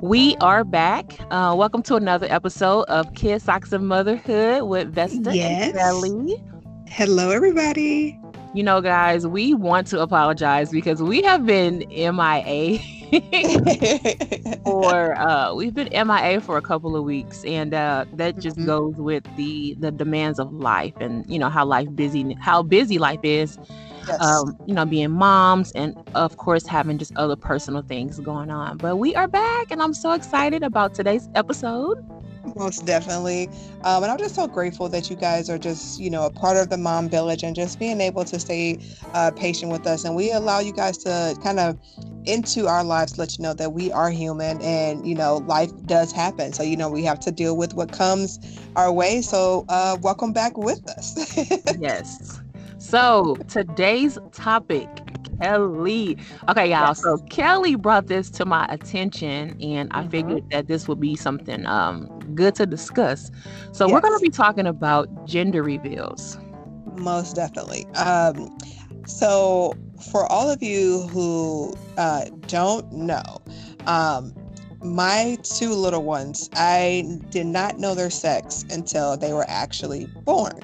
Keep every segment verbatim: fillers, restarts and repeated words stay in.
We are back. Uh, welcome to another episode of Kids Socks of Motherhood with Vesta and Yes. Kelly. Hello, everybody. You know, guys, we want to apologize because we have been M I A for uh we've been M I A for a couple of weeks, and uh that just Mhm. goes with the the demands of life, and you know how life busy how busy life is. Yes, Um, you know, being moms, and of course having just other personal things going on. But we are back, and I'm so excited about today's episode. most definitely. Um, and I'm just so grateful that you guys are just, you know, a part of the mom village and just being able to stay uh, patient with us. And we allow you guys to kind of into our lives, to let you know that we are human and, you know, life does happen. So, you know, we have to deal with what comes our way. So, uh, welcome back with us. Yes. So today's topic, Kelly. Okay, y'all. Yes. So Kelly brought this to my attention, and I Mhm. figured that this would be something um good to discuss. So we're going to Yes, be talking about gender reveals. most definitely. Um, So, for all of you who uh, don't know, um, my two little ones, I did not know their sex until they were actually born.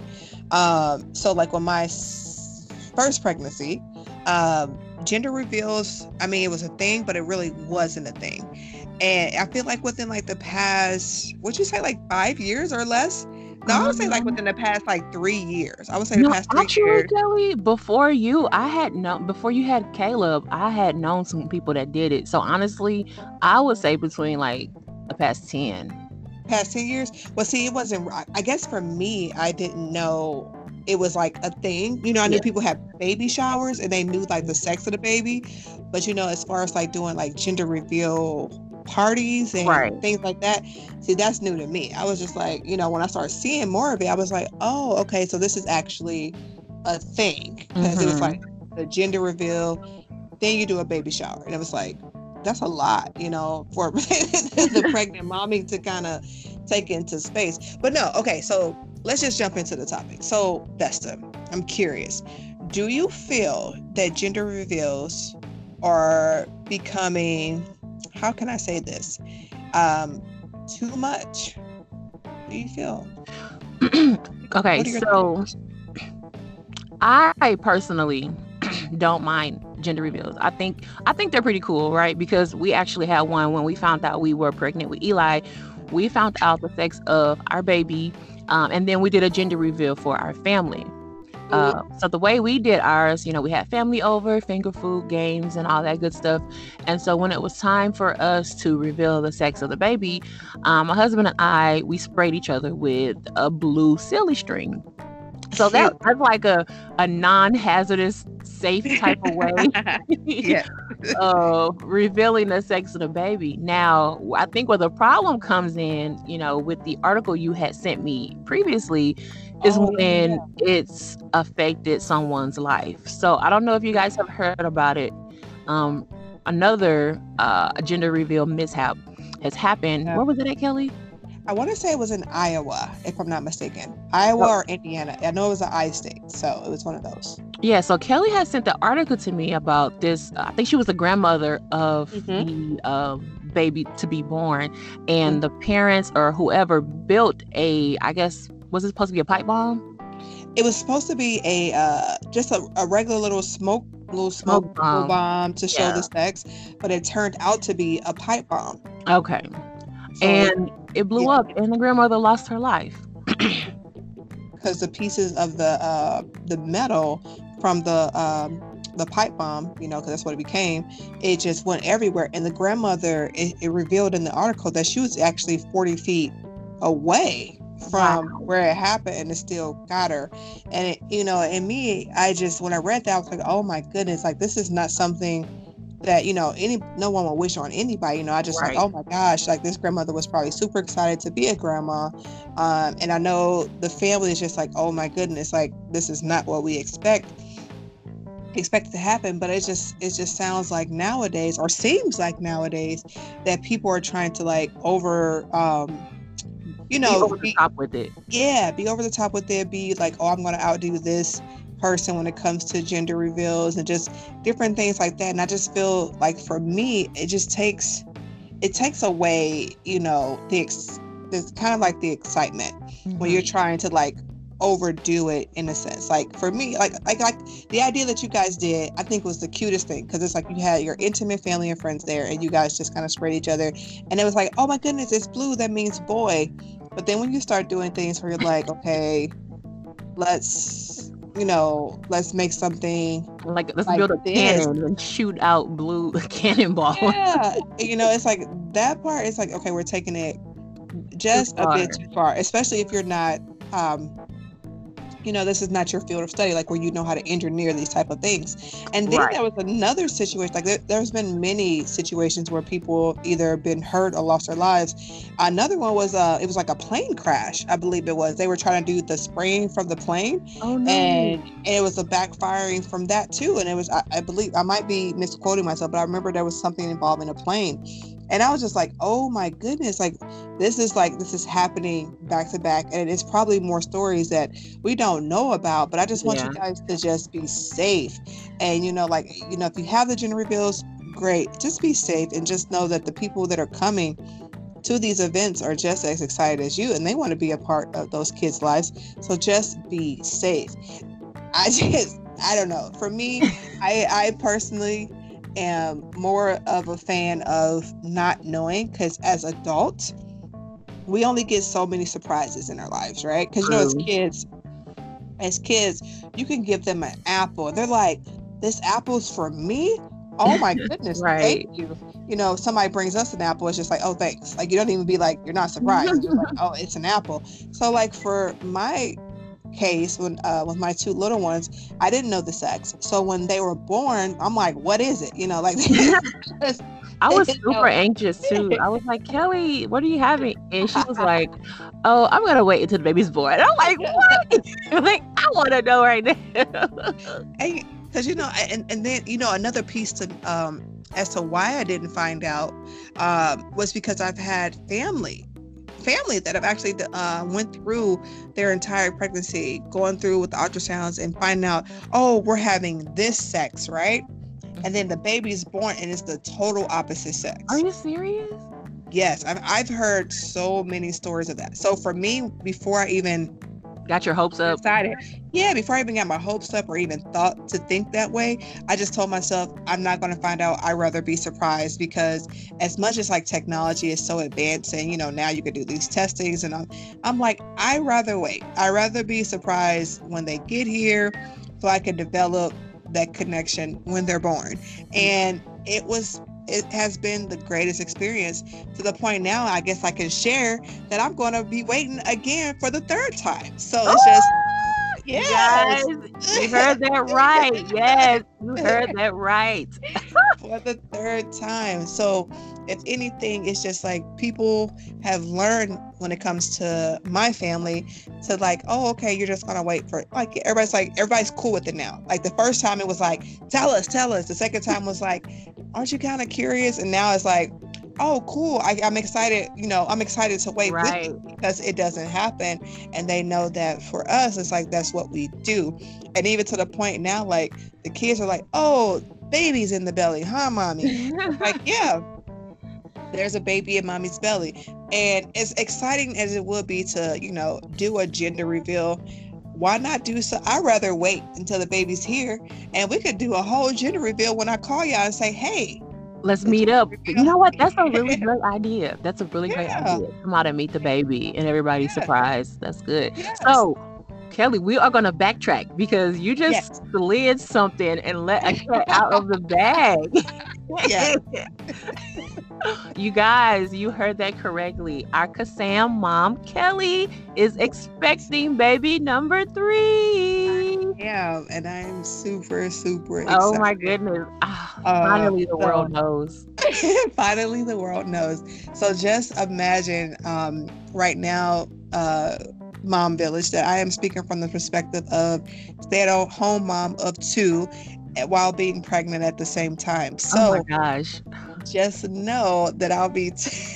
Um, so, like when my s- first pregnancy, um, gender reveals, I mean, it was a thing, but it really wasn't a thing. And I feel like within like the past, would you say like five years or less? No, I would say like Um, within the past like three years. I would say the no, past three actually, years. Kelly, before you, I had known before you had Caleb, I had known some people that did it. So honestly, I would say between like the past ten. Past ten years. Well, see, it wasn't. I I guess for me, I didn't know it was like a thing. You know, I knew Yeah. people had baby showers and they knew like the sex of the baby, but you know, as far as like doing like gender reveal parties Right. and things like that, see, that's new to me. I was just like, you know, when I started seeing more of it, I was like, oh, okay, so this is actually a thing because it was Mm-hmm. like the gender reveal, then you do a baby shower, and it was like that's a lot, you know, for the pregnant mommy to kind of take into space. But no, okay, so let's just jump into the topic. So, Vesta, I'm curious. Do you feel that gender reveals are becoming, how can I say this? Um, too much? Do you feel? Okay, What are your so thoughts? I personally don't mind gender reveals. I think I think they're pretty cool, right? Because we actually had one when we found out we were pregnant with Eli. We found out the sex of our baby, um, and then we did a gender reveal for our family. Mhm. Uh, so the way we did ours, you know, we had family over, finger food, games, and all that good stuff. And so when it was time for us to reveal the sex of the baby, um, my husband and I, we sprayed each other with a blue silly string. So that Cute. that's like a a non-hazardous, safe type of way Yes. of revealing the sex of the baby. Now, I think where the problem comes in, you know, with the article you had sent me previously, is Oh, yeah, yeah, when it's affected someone's life. So I don't know if you guys have heard about it. Um, Another uh, gender reveal mishap has happened. yeah. Where was it at, Kelly? I want to say it was in Iowa, if I'm not mistaken. Iowa or Indiana. I know it was an I state, so it was one of those. Yeah, so Kelly had sent the article to me about this. uh, I think she was the grandmother of Mm-hmm. the um, baby to be born, and the parents or whoever built a, I guess, was it supposed to be a pipe bomb? It was supposed to be a uh, just a, a regular little smoke, little smoke Smoke bomb. bomb to show Yeah. the sex, but it turned out to be a pipe bomb. Okay. So it, And it blew yeah, up, and the grandmother lost her life. because the pieces of the uh, the metal from the um, the pipe bomb, you know, because that's what it became, it just went everywhere. And the grandmother, it, it revealed in the article that she was actually forty feet away Wow. from where it happened, and it still got her. And it, you know, and me, I just when I read that, I was like, oh my goodness, like this is not something that, you know, any no one would wish on anybody. You know, I just like, Right. oh my gosh, like this grandmother was probably super excited to be a grandma. Um, and I know the family is just like, oh my goodness, like this is not what we expect expect to happen. But it just it just sounds like nowadays, or seems like nowadays, that people are trying to like over um you Be know over the be top with it. yeah, be over the top with it, be like, oh, I'm going to outdo this person when it comes to gender reveals and just different things like that. And I just feel like for me, it just takes it takes away, you know, the ex- it's kind of like the excitement Mm-hmm. when you're trying to like overdo it in a sense. Like for me, like like like the idea that you guys did, I think was the cutest thing, because it's like you had your intimate family and friends there, and you guys just kind of sprayed each other, and it was like, oh my goodness, it's blue, that means boy. But then when you start doing things where you're like, okay, let's, you know, let's make something Like, let's like build a this. cannon and shoot out blue cannonball. Yeah, you know, it's like that part. It's like, okay, we're taking it just a bit too far, especially if you're not, um, you know, this is not your field of study, like where you know how to engineer these type of things. And then Right. there was another situation, like there, there's been many situations where people either been hurt or lost their lives. Another one was, uh, it was like a plane crash, I believe it was. They were trying to do the spraying from the plane, Oh no. and, and it was a backfiring from that too. And it was, I, I believe, I might be misquoting myself, but I remember there was something involving a plane. And I was just like, oh my goodness, like this is like, this is happening back to back. And it's probably more stories that we don't know about, but I just want Yeah. you guys to just be safe. And, you know, like, you know, if you have the gender reveals, great, just be safe, and just know that the people that are coming to these events are just as excited as you, and they want to be a part of those kids' lives. So just be safe. I just, I don't know. For me, I, I personally am more of a fan of not knowing, because as adults, we only get so many surprises in our lives, right? Because, you know, as True. kids, as kids, you can give them an apple. They're like, this apple's for me? Oh my goodness, Right. thank you. You know, somebody brings us an apple, it's just like, oh, thanks. Like, you don't even be like, you're not surprised. It's just like, oh, it's an apple. So like for my case, when uh with my two little ones, I didn't know the sex. So when they were born, I'm like, what is it? You know, like I was you super know. anxious too. I was like, Kelly, what are you having? And she was like, oh, I'm gonna wait until the baby's born. And I'm like, what? Like, I want to know right now. Because, you know, and, and then, you know, another piece to um as to why I didn't find out um was because I've had family family that have actually uh, went through their entire pregnancy, going through with the ultrasounds and finding out, oh, we're having this sex, right? And then the baby's born and it's the total opposite sex. Are you serious? Yes, I've, I've heard so many stories of that. So for me, before I even Got your hopes up? decided, yeah, before I even got my hopes up or even thought to think that way, I just told myself, I'm not going to find out. I'd rather be surprised, because as much as like technology is so advanced and, you know, now you can do these testings and I'm, I'm like, I'd rather wait. I'd rather be surprised when they get here so I can develop that connection when they're born. And it was, it has been the greatest experience, to the point now I guess I can share that I'm going to be waiting again for the third time. So it's just, yes, Yes, you heard that right. Yes, you heard that right. for the third time. So if anything, it's just like people have learned when it comes to my family to like, oh, okay, you're just gonna wait for, like, everybody's like, everybody's cool with it now. Like the first time it was like, tell us, tell us. The second time was like, aren't you kind of curious? And now it's like, oh, cool. I, I'm excited. You know, I'm excited to wait Right. with you, because it doesn't happen. And they know that for us, it's like, that's what we do. And even to the point now, like the kids are like, oh, baby's in the belly, huh, mommy? Like, yeah, there's a baby in mommy's belly. And as exciting as it would be to, you know, do a gender reveal, why not do so? I'd rather wait until the baby's here and we could do a whole gender reveal when I call y'all and say, hey, Let's meet up. You know what? That's a really great idea. That's a really great Yeah. idea. Come out and meet the baby and everybody's Yeah. surprised. That's good. Yes. So, Kelly, we are going to backtrack because you just Yes. slid something and let a cat out of the bag. Yeah. You guys, you heard that correctly. Our Kassam mom, Kelly, is expecting baby number three. Yeah, and I'm super, super excited. Oh my goodness. Ah, Uh, finally, the so- world knows. Finally, the world knows. So just imagine um, right now, uh, Mom Village, that I am speaking from the perspective of stay-at-home mom of two while being pregnant at the same time. Oh So my gosh. just know that I'll be,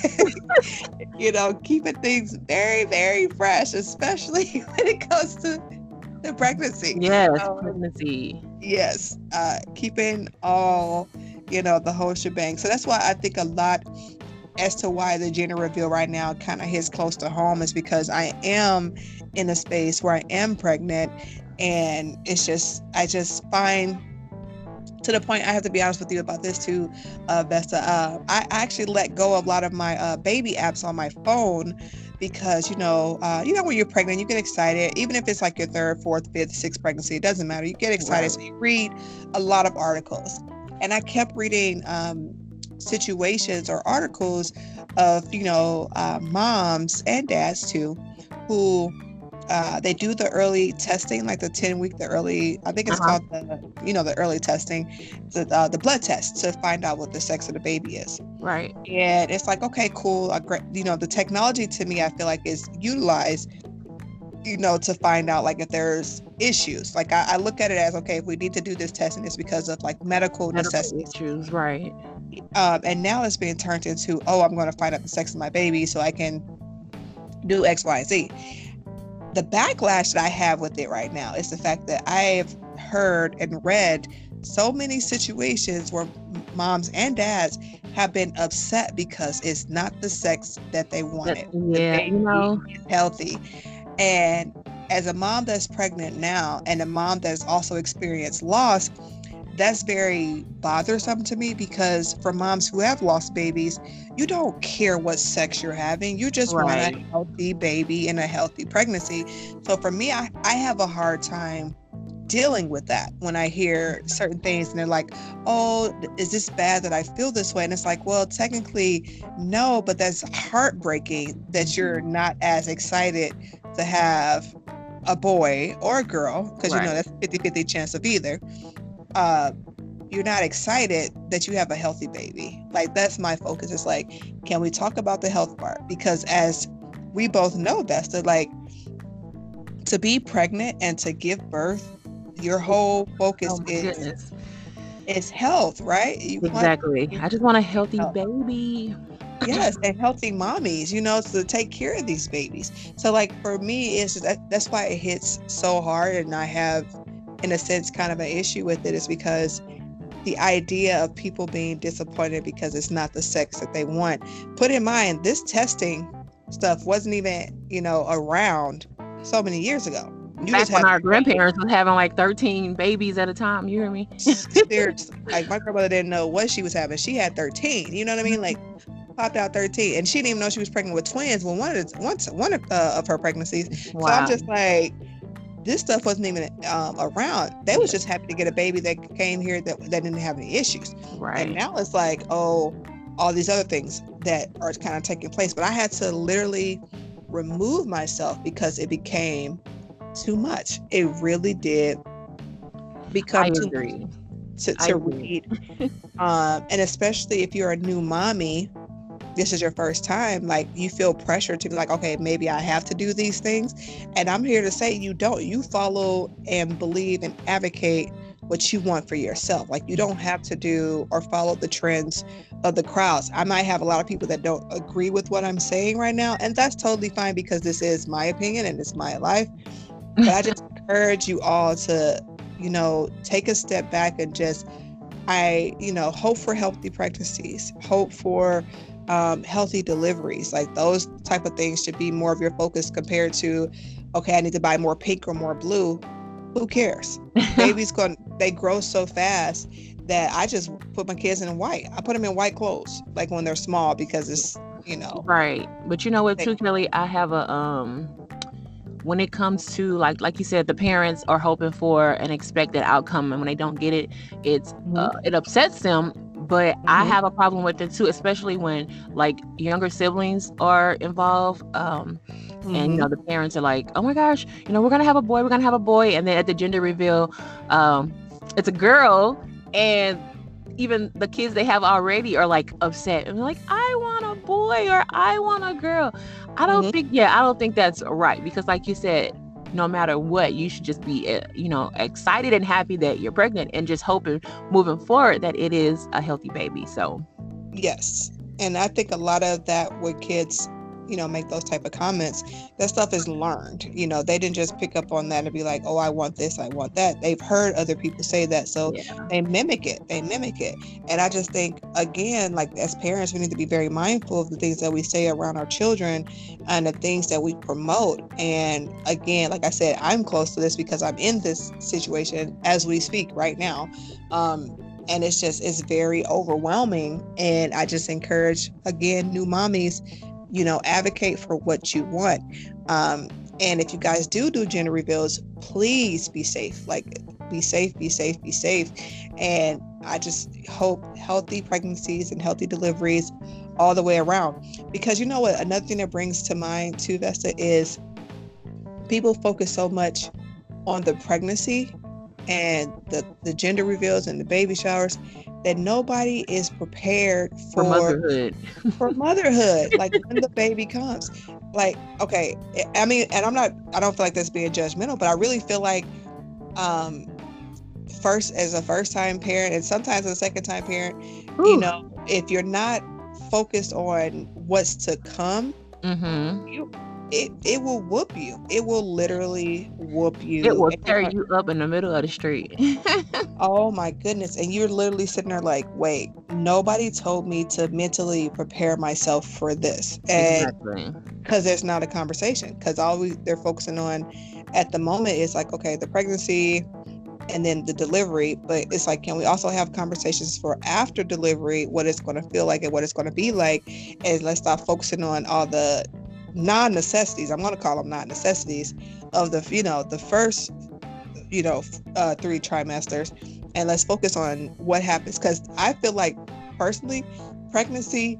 you know, keeping things very, very fresh, especially when it comes to the pregnancy. Yes, Um, pregnancy. Yes, uh, keeping all, you know, the whole shebang. So that's why I think a lot as to why the gender reveal right now kind of hits close to home is because I am in a space where I am pregnant, and it's just, I just find, to the point, I have to be honest with you about this too, uh, Vesta. Uh, I actually let go of a lot of my uh, baby apps on my phone because, you know, uh, you know, when you're pregnant, you get excited, even if it's like your third, fourth, fifth, sixth pregnancy, it doesn't matter. You get excited, right. So you read a lot of articles, and I kept reading um, situations or articles of, you know, uh, moms and dads too, who uh, they do the early testing, like the ten week, the early, I think it's uh-huh. called the, you know, the early testing, the uh, the blood test to find out what the sex of the baby is. Right. And it's like, okay, cool. A great, you know, the technology to me, I feel like is utilized, you know, to find out like if there's issues. Like I, I look at it as, okay, if we need to do this testing, it's because of like medical, medical necessities. Issues, right. Um, and now it's being turned into, oh, I'm going to find out the sex of my baby so I can do X, Y, and Z. The backlash that I have with it right now is the fact that I've heard and read so many situations where moms and dads have been upset because it's not the sex that they wanted. Yeah, you know, healthy. And as a mom that's pregnant now and a mom that's also experienced loss, that's very bothersome to me, because for moms who have lost babies, you don't care what sex you're having. You just right. want a healthy baby and a healthy pregnancy. So for me, I, I have a hard time dealing with that when I hear certain things and they're like, oh, is this bad that I feel this way? And it's like, well, technically, no, but that's heartbreaking that you're not as excited to have a boy or a girl, because right. you know that's fifty-fifty chance of either. Uh, you're not excited that you have a healthy baby. Like, that's my focus. It's like, can we talk about the health part? Because as we both know, Vesta, like, to be pregnant and to give birth, your whole focus oh is goodness. is health, right? You exactly. Want, I just want a healthy health. baby. Yes, and healthy mommies, you know, to take care of these babies. So, like, for me, it's just, that, that's why it hits so hard, and I have, in a sense, kind of an issue with it, is because the idea of people being disappointed because it's not the sex that they want. Put in mind, this testing stuff wasn't even, you know, around so many years ago. You Back when our grandparents was having like thirteen babies at a time, you hear me? Seriously, like my grandmother didn't know what she was having. She had thirteen, you know what I mean? Like, popped out thirteen, and she didn't even know she was pregnant with twins when one of the, once one of, uh, of her pregnancies. Wow. So I'm just like, this stuff wasn't even um, around. They was just happy to get a baby that came here that, that didn't have any issues. Right. And now it's like, oh, all these other things that are kind of taking place. But I had to literally remove myself because it became too much. It really did become I too agree. much to, to read. um, and especially if you're a new mommy, this is your first time, like, you feel pressure to be like, okay, maybe I have to do these things. And I'm here to say you don't. You follow and believe and advocate what you want for yourself. Like, you don't have to do or follow the trends of the crowds. I might have a lot of people that don't agree with what I'm saying right now, and that's totally fine, because this is my opinion and it's my life. But I just encourage you all to, you know, take a step back and just, I, you know, hope for healthy pregnancies, hope for um, healthy deliveries. Like, those type of things should be more of your focus compared to, okay, I need to buy more pink or more blue. Who cares? Babies going, they grow so fast that I just put my kids in white. I put them in white clothes, like when they're small, because it's, you know. Right. But you know what, too, Kelly, I have a, um, when it comes to, like like you said, the parents are hoping for an expected outcome, and when they don't get it, it's mm-hmm. uh, it upsets them. But mm-hmm. I have a problem with it too, especially when like younger siblings are involved. Um, mm-hmm. And you know, the parents are like, "Oh my gosh, you know, we're gonna have a boy, we're gonna have a boy," and then at the gender reveal, um, it's a girl, and even the kids they have already are like upset and like, "I want a boy," or "I want a girl." I don't mm-hmm. think, yeah, I don't think that's right, because like you said, no matter what, you should just be, uh, you know, excited and happy that you're pregnant, and just hoping moving forward that it is a healthy baby. So, yes. And I think a lot of that with kids you know, make those type of comments, that stuff is learned. You know, they didn't just pick up on that and be like, oh, I want this, I want that. They've heard other people say that, so Yeah. they mimic it. They mimic it. And I just think, again, like as parents, we need to be very mindful of the things that we say around our children and the things that we promote. And again, like I said, I'm close to this because I'm in this situation as we speak right now. Um, and it's just, it's very overwhelming. And I just encourage, again, new mommies, you know, advocate for what you want. Um, and if you guys do do gender reveals, please be safe. Like, be safe, be safe, be safe. And I just hope healthy pregnancies and healthy deliveries all the way around. Because you know what, another thing that brings to mind too, Vesta, is people focus so much on the pregnancy and the, the gender reveals and the baby showers that nobody is prepared for, For motherhood. for motherhood. Like when the baby comes, like, okay, I mean, and I'm not, I don't feel like that's being judgmental, but I really feel like, um, first, as a first time parent, and sometimes as a second time parent, Ooh. you know, if you're not focused on what's to come, Mm-hmm. you, it, it will whoop you. It will literally whoop you. It will And tear you're- you up in the middle of the street. Oh my goodness. And you're literally sitting there like, wait, nobody told me to mentally prepare myself for this. And Exactly. because there's not a conversation, because all we, they're focusing on at the moment is like, okay, the pregnancy and then the delivery. But it's like, can we also have conversations for after delivery, what it's going to feel like and what it's going to be like? And let's stop focusing on all the non-necessities. I'm going to call them non-necessities of the, you know, the first, you know, uh, three trimesters. And let's focus on what happens. Because I feel like personally, pregnancy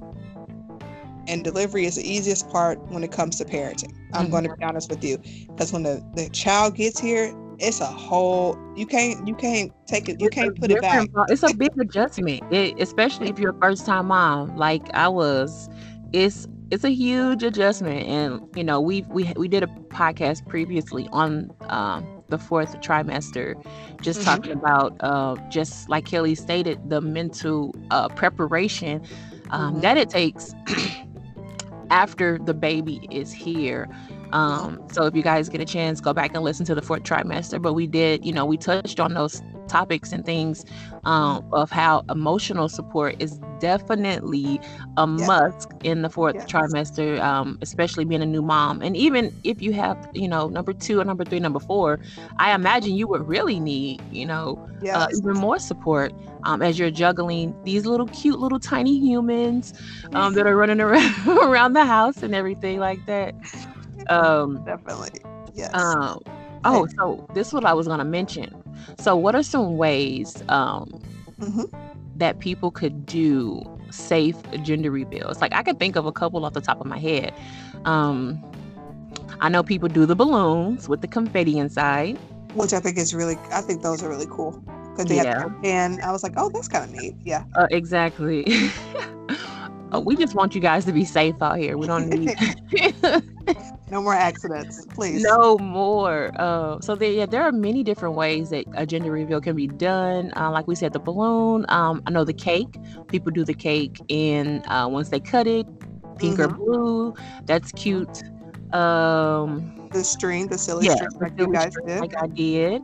and delivery is the easiest part when it comes to parenting. I'm Mm-hmm. going to be honest with you, because when the, the child gets here, it's a whole, you can't, you can't take it, you It's a can't put it back. different pro- It's a big adjustment, it, especially if you're a first time mom, like I was. It's it's a huge adjustment, and you know we we we did a podcast previously on um, the fourth trimester, just Mhm. talking about uh, just like Kelly stated, the mental uh, preparation um, Mhm. that it takes after the baby is here. Um, so if you guys get a chance, go back and listen to the fourth trimester. But we did, you know, we touched on those topics and things um, of how emotional support is definitely a Yes. must in the fourth Yes. trimester, um, especially being a new mom. And even if you have, you know, number two or number three, number four, I imagine you would really need, you know, uh, Yes. even more support um, as you're juggling these little cute little tiny humans um, that are running around around the house and everything like that. Um, Definitely. Yes. um, oh, so this is what I was going to mention. So what are some ways um, Mhm. that people could do safe gender reveals? Like I could think of a couple off the top of my head. Um, I know people do the balloons with the confetti inside. Which I think is really, I think those are really cool. Because they Yeah. have, and I was like, oh, that's kind of neat. Yeah. Uh, exactly. Uh, we just want you guys to be safe out here. We don't need No more accidents, please. no more. Uh, so there, yeah, there are many different ways that a gender reveal can be done. Uh, like we said, the balloon. Um, I know the cake. People do the cake, and uh, once they cut it, pink or Mhm. blue. That's cute. Um, The string, the silly yeah, string, the like you silly guys string did. like I did.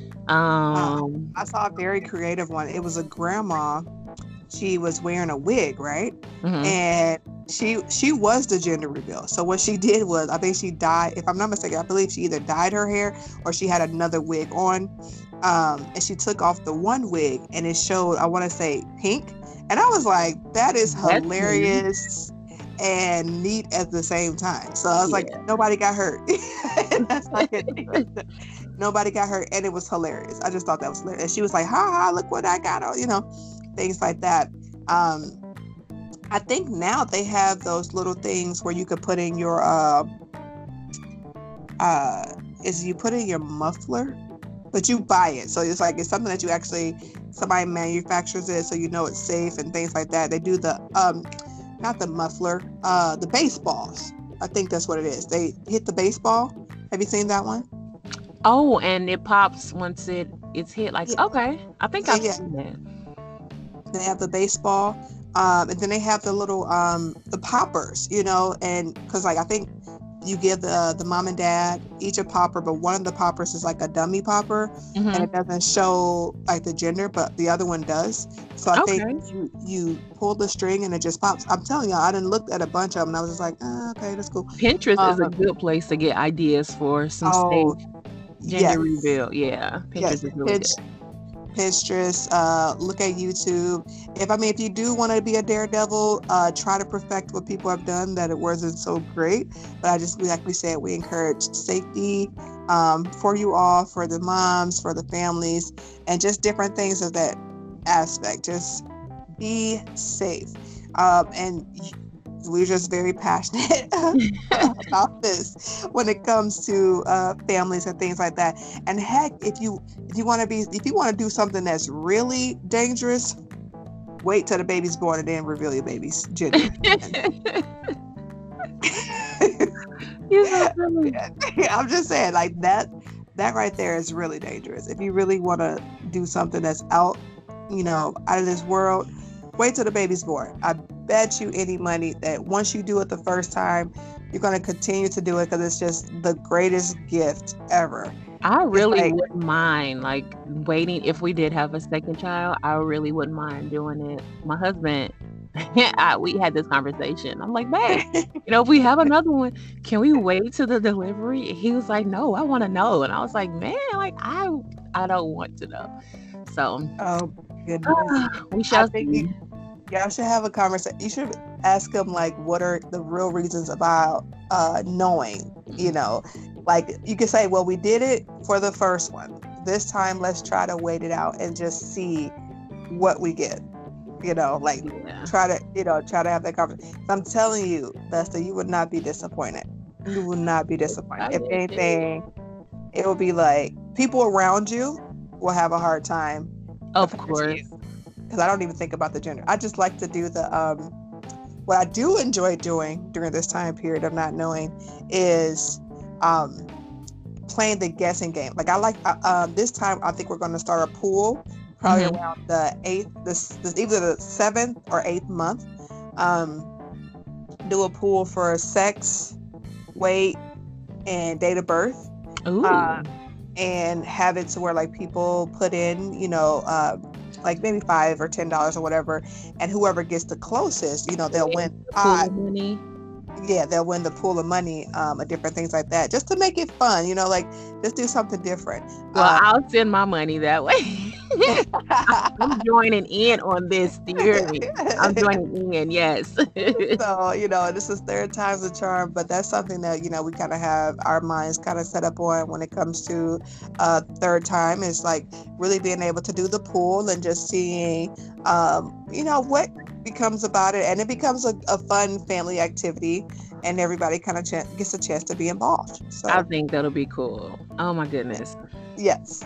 Um, I saw a very creative one. It was a grandma. She was wearing a wig, right? mhm. And she she was the gender reveal. So what she did was, I think she dyed, if I'm not mistaken, I believe she either dyed her hair or she had another wig on. Um, and she took off the one wig and it showed, I want to say, pink. And I was like, that is That's neat. hilarious and neat at the same time. So I was Yeah. like, nobody got hurt. That's not good. Nobody got hurt, and it was hilarious. I just thought that was hilarious. And she was like, ha ha, look what I got on, you know, things like that. Um, I think now they have those little things where you could put in your, uh, uh, is you put in your muffler, but you buy it. So it's like, it's something that you actually, somebody manufactures it so you know it's safe and things like that. They do the, um, not the muffler, uh, the baseballs. I think that's what it is. They hit the baseball. Have you seen that one? Oh, and it pops once it it's hit. Like Yeah. okay, I think Yeah, I've yeah. seen that. They have the baseball. Um, and then they have the little um, the poppers, you know, and because like I think you give the the mom and dad each a popper, but one of the poppers is like a dummy popper, Mm-hmm. and it doesn't show like the gender, but the other one does. So I Okay. think you you pull the string and it just pops. I'm telling you, I didn't look at a bunch of them, and I was just like, ah, okay, that's cool. Pinterest is a Um, good place to get ideas for some oh safe yes, gender reveal. Yeah, yes, Pinterest is really Pinch, good. Pinterest. Uh, look at YouTube. If I mean, if you do want to be a daredevil, uh, try to perfect what people have done that it wasn't so great. But I just, like we said, we encourage safety um, for you all, for the moms, for the families, and just different things of that aspect. Just be safe. Um, and we're just very passionate about this when it comes to uh, families and things like that. And heck, if you if you want to be if you want to do something that's really dangerous, wait till the baby's born and then reveal your baby's gender. You're so funny. I'm just saying, like that that right there is really dangerous. If you really want to do something that's out, you know, out of this world, wait till the baby's born. I bet you any money that once you do it the first time, you're going to continue to do it because it's just the greatest gift ever. I really like- wouldn't mind like waiting if we did have a second child. I really wouldn't mind doing it. My husband, I, we had this conversation. I'm like, babe, you know, if we have another one, can we wait to the delivery? He was like, no, I want to know. And I was like, man, like I, I don't want to know. So, Oh goodness. we shall I think see. you, y'all should have a conversation. You should ask them like, what are the real reasons about uh, knowing? You know, like you could say, well, we did it for the first one. This time, let's try to wait it out and just see what we get. You know, like Yeah. try to, you know, try to have that conversation. I'm telling you, Lester, you would not be disappointed. You will not be disappointed. If anything, it will be like people around you will have a hard time. Of course. Because I don't even think about the gender. I just like to do the um what I do enjoy doing during this time period of not knowing is um playing the guessing game. Like I like uh, um this time I think we're going to start a pool probably Mhm. around the eighth this, this either the seventh or eighth month. Um do a pool for sex, weight, and date of birth. Ooh. Uh, and have it to where like people put in, you know, uh, like maybe five or ten dollars or whatever, and whoever gets the closest, you know, they'll win. Pool Uh, money. yeah, they'll win the pool of money, um, and different things like that, just to make it fun, you know, like just do something different. Well, Uh, I'll send my money that way. I'm joining in on this theory. I'm joining in, yes. So, you know, this is third time's a charm, but that's something that, you know, we kind of have our minds kind of set up on when it comes to uh, third time is like really being able to do the pool and just seeing, um, you know, what becomes about it. And it becomes a, a fun family activity and everybody kind of ch- gets a chance to be involved. So, I think that'll be cool. Oh my goodness. yes.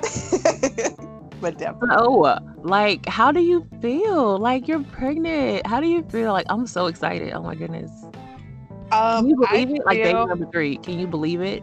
But definitely. So, like, how do you feel? Like, you're pregnant. How do you feel? Like, I'm so excited. Oh my goodness. Um, Can you I believe it? Like, baby feel- number three. Can you believe it?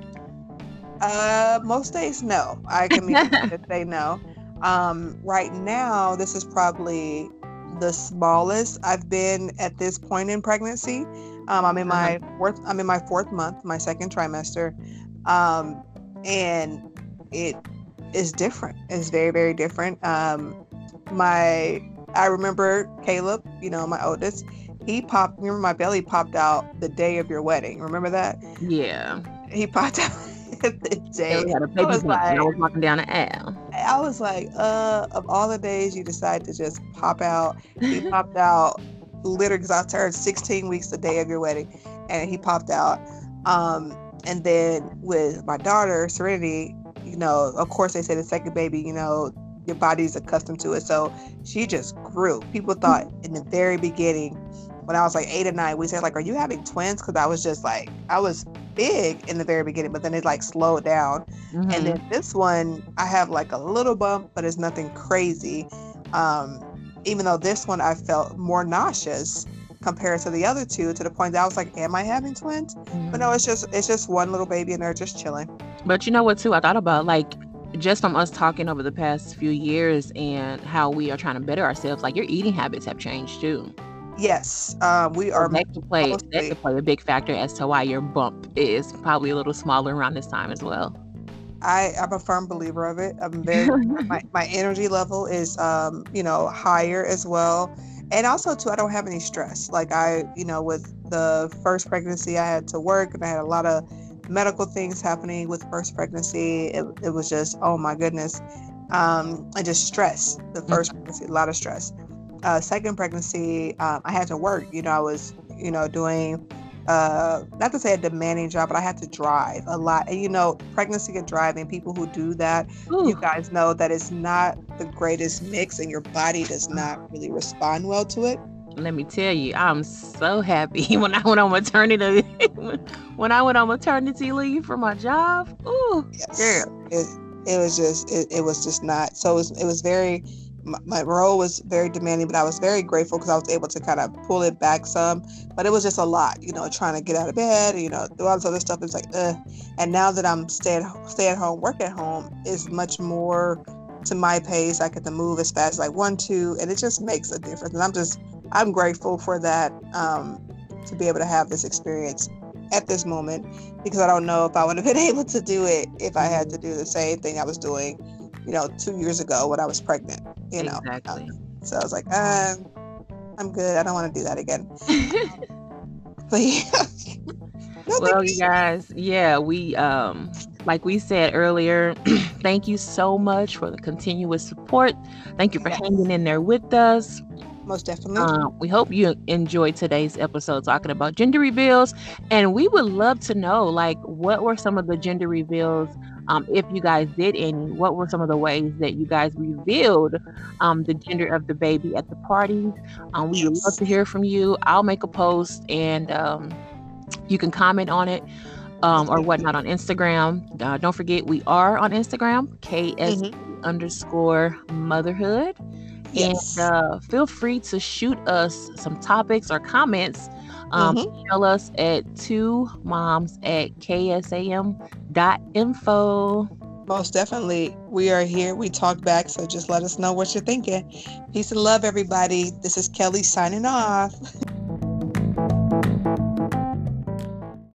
Uh, most days, no. I can mean to say no. Um, right now, this is probably the smallest I've been at this point in pregnancy. Um, I'm in my fourth. I'm in my fourth month, my second trimester, um, and it is different. It's very, very different. Um, my I remember Caleb. You know, my oldest. He popped. Remember, my belly popped out the day of your wedding. Remember that? Yeah. He popped out the day. And we had a baby was bump, and I like- was walking down the aisle. I was like, uh, of all the days you decide to just pop out, he popped out literally because I turned sixteen weeks the day of your wedding, and he popped out. Um, and then with my daughter, Serenity, you know, of course they say the second baby, you know, your body's accustomed to it. So she just grew. People thought in the very beginning, when I was like eight or nine, we said like, are you having twins? Because I was just like, I was big in the very beginning, but then it like slowed down. Mhm. And then this one, I have like a little bump, but it's nothing crazy. Um, even though this one I felt more nauseous compared to the other two, to the point that I was like, am I having twins? But no, it's just it's just one little baby in there just chilling. But you know what, too? I thought about, like, just from us talking over the past few years and how we are trying to better ourselves, like, your eating habits have changed, too. Yes, um, we So are that could play that mostly. could play a big factor as to why your bump is probably a little smaller around this time as well. I I'm a firm believer of it. I'm very my, my energy level is um you know higher as well, and also too I don't have any stress. Like I you know with the first pregnancy I had to work and I had a lot of medical things happening with first pregnancy. It, it was just oh my goodness, um and just stress. The first pregnancy, a lot of stress. Uh, second pregnancy, um, I had to work. You know I was you know doing uh not to say a demanding job, but I had to drive a lot. And you know, pregnancy and driving, people who do that, you Ooh, guys know that it's not the greatest mix and your body does not really respond well to it. let me tell you, I'm so happy when I went on maternity when I went on maternity leave for my job. Ooh, Yes. girl. It it was just it, it was just not so it was it was very my, my role was very demanding, but I was very grateful because I was able to kind of pull it back some. But it was just a lot, you know, trying to get out of bed, you know, do all this other stuff. It's like, uh. And now that I'm stay at stay at home, work at home is much more to my pace. I get to move as fast as I want to, and it just makes a difference. And I'm just I'm grateful for that um, to be able to have this experience at this moment because I don't know if I would have been able to do it if I had to do the same thing I was doing, you know, two years ago when I was pregnant, you know. Exactly. Um, so I was like, um, I'm good. I don't want to do that again. But yeah, no, thank Well, you you. guys, yeah, we um like we said earlier, thank you so much for the continuous support. Thank you for Yeah, hanging in there with us. most definitely. Um, we hope you enjoyed today's episode talking about gender reveals, and we would love to know, like, what were some of the gender reveals, um, if you guys did any. What were some of the ways that you guys revealed um, the gender of the baby at the parties? Um, we would love Yes. to hear from you. I'll make a post, and um, you can comment on it um, or whatnot on Instagram. Uh, don't forget, we are on Instagram, K S Hmm. underscore motherhood. And Yes. uh, feel free to shoot us some topics or comments. Um, Hmm. email us at two moms at ksam dot info. Most definitely. We are here. We talk back. So just let us know what you're thinking. Peace and love, everybody. This is Kelly signing off.